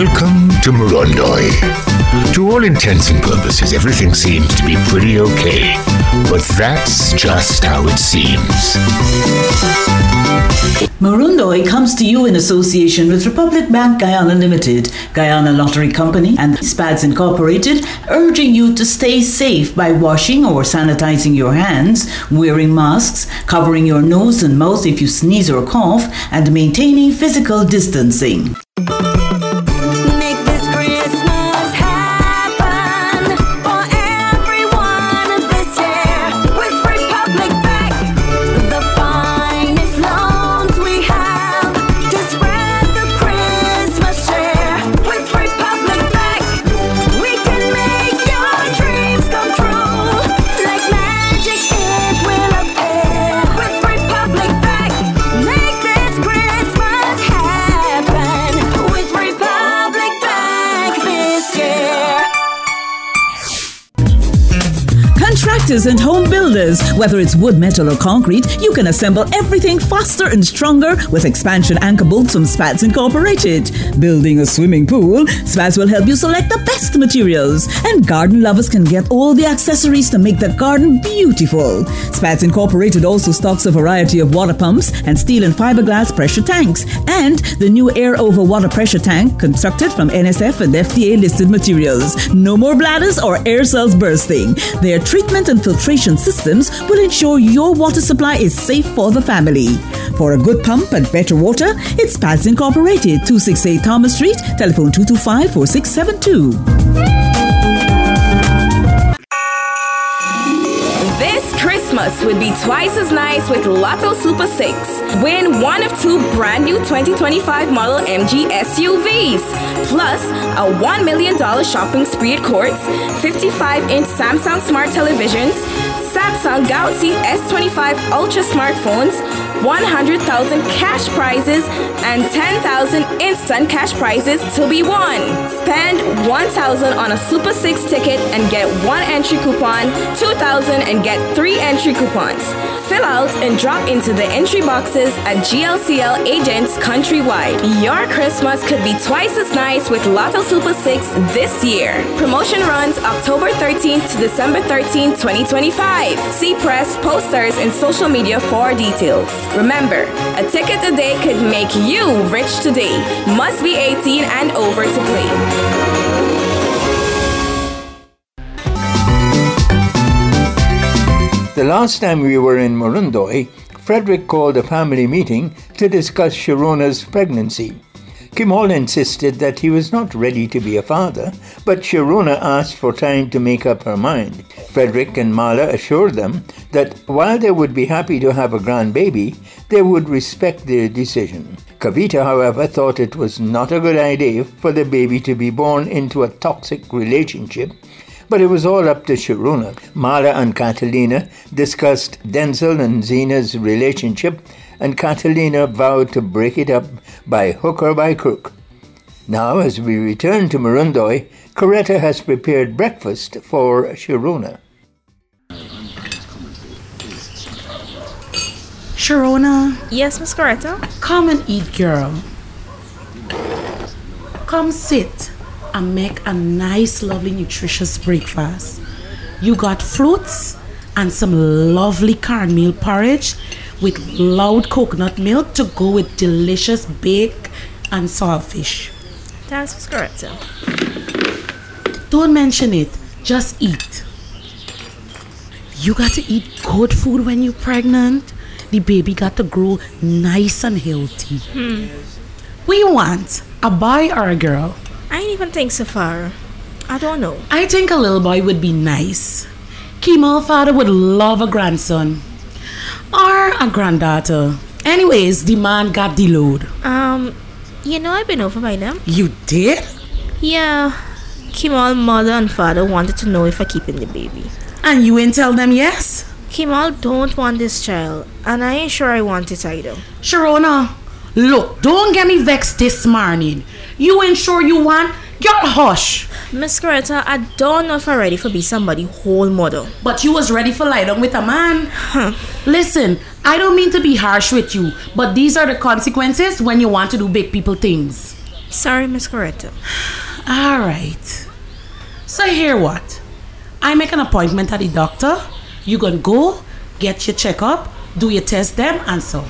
Welcome to Morondoi. To all intents and purposes, everything seems to be pretty okay. But that's just how it seems. Morondoi comes to you in association with Republic Bank Guyana Limited, Guyana Lottery Company, and SPADS Incorporated, urging you to stay safe by washing or sanitizing your hands, wearing masks, covering your nose and mouth if you sneeze or cough, and maintaining physical distancing. Contractors and home builders, whether it's wood, metal or concrete, you can assemble everything faster and stronger with expansion anchor bolts from SPADS Incorporated. Building a swimming pool, SPADS will help you select the best materials, and garden lovers can get all the accessories to make the garden beautiful. SPADS Incorporated also stocks a variety of water pumps and steel and fiberglass pressure tanks, and the new air over water pressure tank constructed from NSF and FDA listed materials. No more bladders or air cells bursting. Their treatment and filtration systems will ensure your water supply is safe for the family. For a good pump and better water, it's SPADS Incorporated, 268 Thomas Street, telephone 225-4672. This Christmas would be twice as nice with Lotto Super 6. Win one of two brand new 2025 model MG SUVs, plus a $1 million shopping spree at Courts, 55-inch Samsung Smart televisions, Samsung Galaxy S25 Ultra smartphones, 100,000 cash prizes, and 10,000 instant cash prizes to be won. Spend 1,000 on a Super 6 ticket and get one entry coupon, 2,000 and get 3 entry coupons. Fill out and drop into the entry boxes at GLCL agents countrywide. Your Christmas could be twice as nice with Lotto Super 6 this year. Promotion runs October 13th to December 13th, 2025. See press, posters, and social media for details. Remember, a ticket a day could make you rich today. Must be 18 and over to play. The last time we were in Morondoi, Frederick called a family meeting to discuss Sharona's pregnancy. Kimal insisted that he was not ready to be a father, but Sharona asked for time to make up her mind. Frederick and Mala assured them that while they would be happy to have a grandbaby, they would respect their decision. Kavita, however, thought it was not a good idea for the baby to be born into a toxic relationship, but it was all up to Sharona. Mala and Catalina discussed Denzel and Zena's relationship, and Catalina vowed to break it up by hook or by crook. Now, as we return to Morondoi, Coretta has prepared breakfast for Sharona. Sharona? Yes, Miss Coretta? Come and eat, girl. Come sit and make a nice, lovely, nutritious breakfast. You got fruits and some lovely cornmeal porridge with loud coconut milk to go with delicious bake and saltfish. Thanks, Miss Coretta. Don't mention it, just eat. You got to eat good food when you're pregnant. The baby got to grow nice and healthy. What you want, a boy or a girl? I ain't even think so far. I don't know. I think a little boy would be nice. Kimal's father would love a grandson. Or a granddaughter. Anyways, the man got the load. You know I've been over by them. You did? Yeah. Kimal's mother and father wanted to know if I keeping the baby. And you ain't tell them yes? Kimal don't want this child, and I ain't sure I want it either. Sharona, look, don't get me vexed this morning. You ain't sure you want? Girl, hush. Miss Coretta, I don't know if I'm ready for be somebody whole mother. But you was ready for lie down with a man. Listen, I don't mean to be harsh with you, but these are the consequences when you want to do big people things. Sorry, Miss Coretta. All right. So here what? I make an appointment at the doctor. You gonna go, get your checkup, do your test them, and so.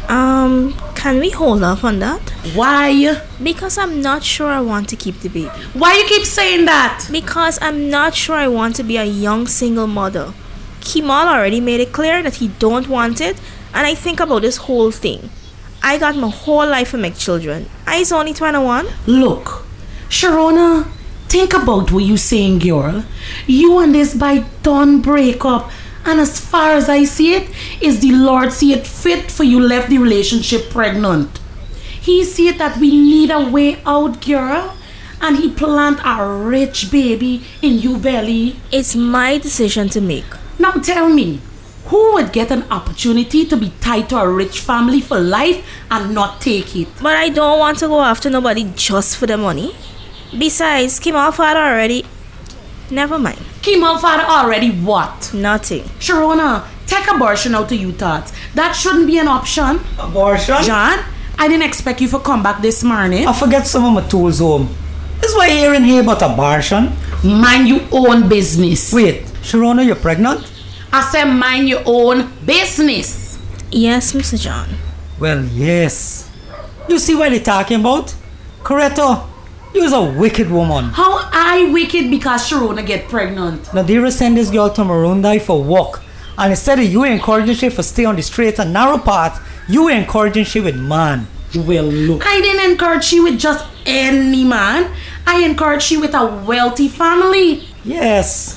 Can we hold off on that? Why? Because I'm not sure I want to keep the baby. Why you keep saying that? Because I'm not sure I want to be a young single mother. Kemal already made it clear that he don't want it, and I think about this whole thing. I got my whole life to make children. I's only 21. Look, Sharona, think about what you saying, girl. You and this by done break up. And as far as I see it, is the Lord see it fit for you left the relationship pregnant. He see it that we need a way out, girl. And he plant a rich baby in you belly. It's my decision to make. Now tell me, who would get an opportunity to be tied to a rich family for life and not take it? But I don't want to go after nobody just for the money. Besides, Kemal father already... Never mind. Kemal father already what? Nothing. Sharona, take abortion out of you thoughts. That shouldn't be an option. Abortion? John, I didn't expect you to come back this morning. I forget some of my tools home. That's why you're hearing here about abortion. Mind your own business. Wait, Sharona, you're pregnant? I said mind your own business. Yes, Mr. John. Well, yes. You see what they're talking about? Corretto, you're a wicked woman. How I wicked because Sharona get pregnant? Nadira sent this girl to Maroondai for walk. And instead of you encouraging she for stay on the straight and narrow path, you encouraging she with man. Well, look. I didn't encourage she with just any man. I encouraged she with a wealthy family. Yes.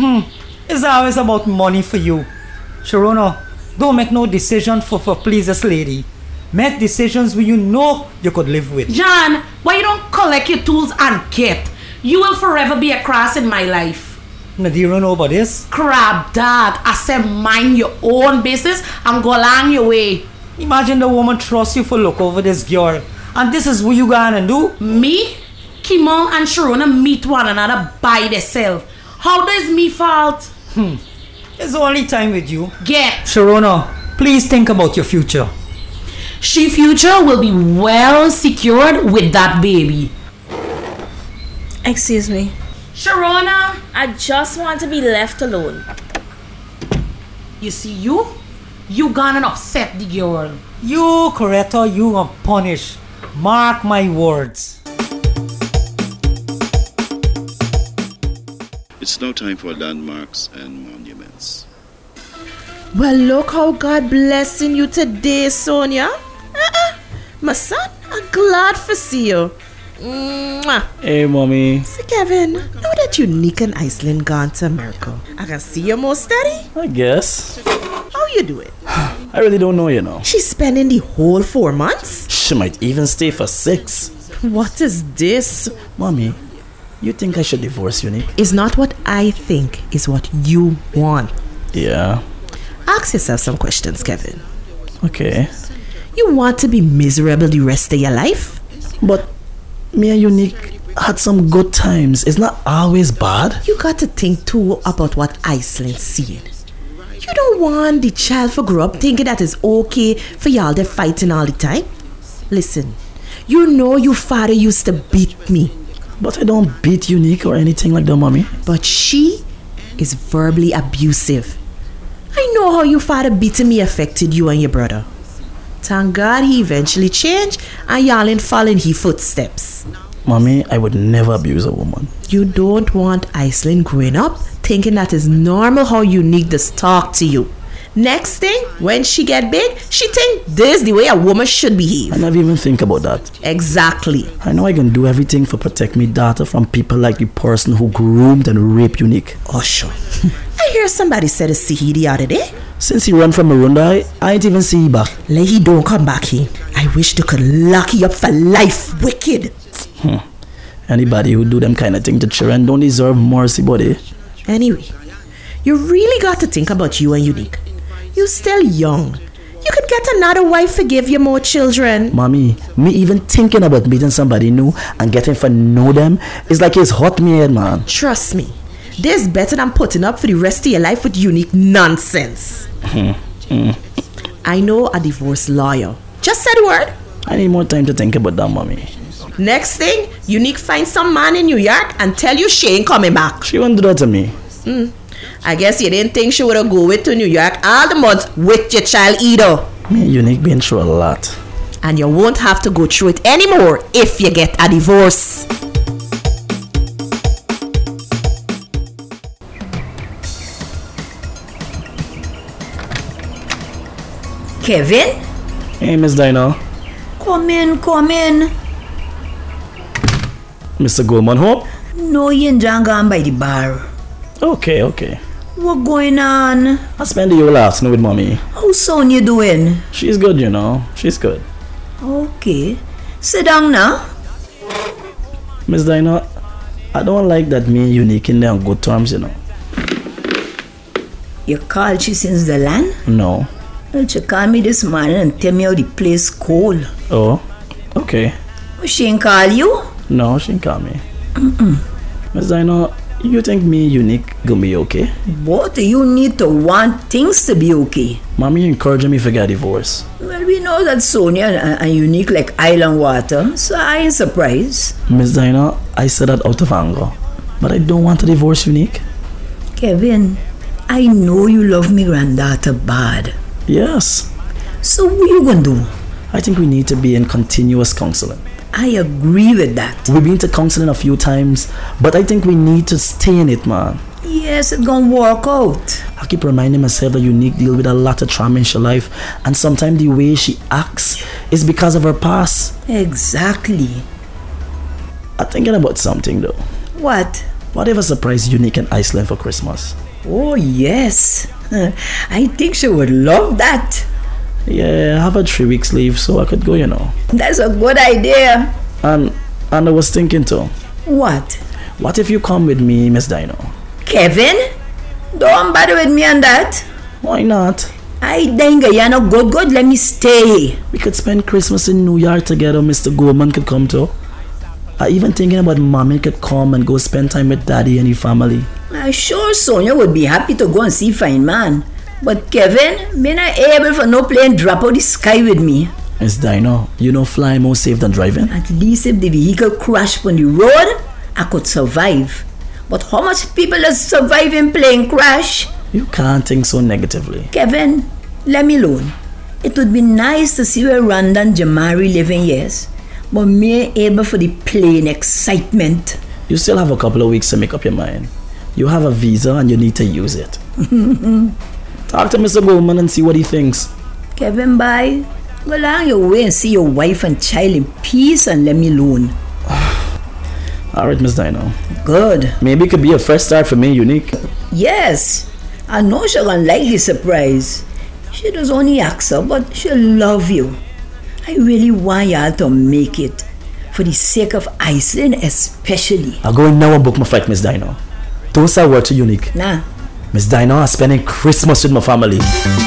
It's always about money for you. Sharona, don't make no decision for please this lady. Make decisions where you know you could live with. John, why you don't collect your tools and get? You will forever be a cross in my life. Nadira know about this? Crap, dog. I said mind your own business and go along your way. Imagine the woman trusts you for look over this girl. And this is what you gonna do? Me? Kemal and Sharona meet one another by themselves. How does me fault? It's only time with you. Get. Sharona, please think about your future. She future will be well secured with that baby. Excuse me. Sharona, I just want to be left alone. you see you gonna upset the girl. You, Coretta, you are punished. Mark my words. It's now time for landmarks and monuments. Well, look how God blessing you today, Sonia. My son, I'm glad to see you. Mwah. Hey, mommy. See, Kevin, now that Unique and Iceland gone to America, I can see you more steady. I guess. How you doing? I really don't know, you know. She's spending the whole 4 months? She might even stay for 6. What is this? Mommy, you think I should divorce Unique? It's not what I think, it's what you want. Yeah. Ask yourself some questions, Kevin. Okay. You want to be miserable the rest of your life? But me and Unique had some good times. It's not always bad. You got to think too about what Iceland's seeing. You don't want the child to grow up thinking that it's okay for y'all to fighting all the time. Listen, you know your father used to beat me. But I don't beat Unique or anything like that, mommy. But she is verbally abusive. I know how your father beating me affected you and your brother. Thank God he eventually changed and y'all ain't following his footsteps. Mommy, I would never abuse a woman. You don't want Iceland growing up thinking that it's normal how Unique does talk to you. Next thing, when she get big, she think this is the way a woman should behave. I never even think about that. Exactly. I know I can do everything for protect me daughter from people like the person who groomed and raped Unique. Oh, sure. I hear somebody said to see he the other day. Since he run from Maroondai, I ain't even see he back. Let he don't come back here. I wish they could lock you up for life. Wicked. Anybody who do them kind of thing to children don't deserve mercy, buddy. Anyway, you really got to think about you and Unique. You're still young. You could get another wife to give you more children. Mommy, me even thinking about meeting somebody new and getting to know them is like it's hot me head, man. Trust me, this better than putting up for the rest of your life with Unique nonsense. I know a divorce lawyer. Just say the word. I need more time to think about that, mommy. Next thing, Unique find some man in New York and tell you she ain't coming back. She won't do that to me. I guess you didn't think she would have go with to New York all the months with your child either. Me and Unique been through a lot. And you won't have to go through it anymore if you get a divorce. Kevin? Hey, Miss Dinah. Come in. Mr. Goldman home? No, you ain't gone by the bar. Okay. What going on? I spent the whole afternoon with mommy. How soon you doing? She's good, you know. She's good. Okay. Sit down now. Miss Dinah, I don't like that me and Unique in there on good terms, you know. You called she since the land? No. Well, she called me this morning and tell me how the place cold. Oh, okay. Well, she ain't call you? No, she didn't call me. Miss Dinah, you think me and Unique gonna be okay? But you need to want things to be okay. Mommy encouraging me to get a divorce. Well, we know that Sonia and Unique like island water, so I ain't surprised. Miss Dinah, I said that out of anger. But I don't want to divorce Unique. Kevin, I know you love me granddaughter bad. Yes. So what you gonna do? I think we need to be in continuous counseling. I agree with that. We've been to counseling a few times, but I think we need to stay in it, man. Yes, it's gonna work out. I keep reminding myself that Unique deal with a lot of trauma in her life, and sometimes the way she acts is because of her past. Exactly. I'm thinking about something though. What? What if I surprise Unique in Iceland for Christmas? Oh yes. I think she would love that. Yeah, I have a 3 weeks leave, so I could go, you know. That's a good idea. And I was thinking too. What? What if you come with me, Miss Dinah? Kevin? Don't bother with me on that. Why not? I think you're not good. Let me stay. We could spend Christmas in New York together. Mr. Goldman could come too. I even thinking about mommy could come and go spend time with daddy and his family. I'm sure Sonia would be happy to go and see fine man. But Kevin, me not able for no plane drop out the sky with me. Miss Dinah, you know flying more safe than driving? At least if the vehicle crashed on the road, I could survive. But how much people are surviving plane crash? You can't think so negatively. Kevin, let me alone. It would be nice to see where Rhonda and Jamari living, yes. But me ain't able for the plane excitement. You still have a couple of weeks to make up your mind. You have a visa and you need to use it. Talk to Mr. Goldman and see what he thinks. Kevin, bye. Go along your way and see your wife and child in peace and let me alone. Alright, Miss Dinah. Good. Maybe it could be a fresh start for me, Unique. Yes. I know she'll like the surprise. She does only ask her, but she'll love you. I really want y'all to make it. For the sake of Iceland especially. I'll go in now and book my flight, Miss Dinah. Don't say a word to Unique. Nah. Miss Dinah is spending Christmas with my family.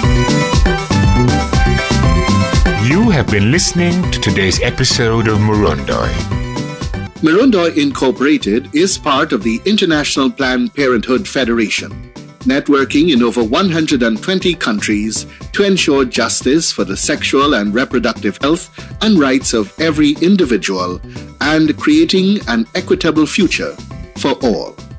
You have been listening to today's episode of Murundoi. Murundoi Incorporated is part of the International Planned Parenthood Federation, networking in over 120 countries to ensure justice for the sexual and reproductive health and rights of every individual and creating an equitable future for all.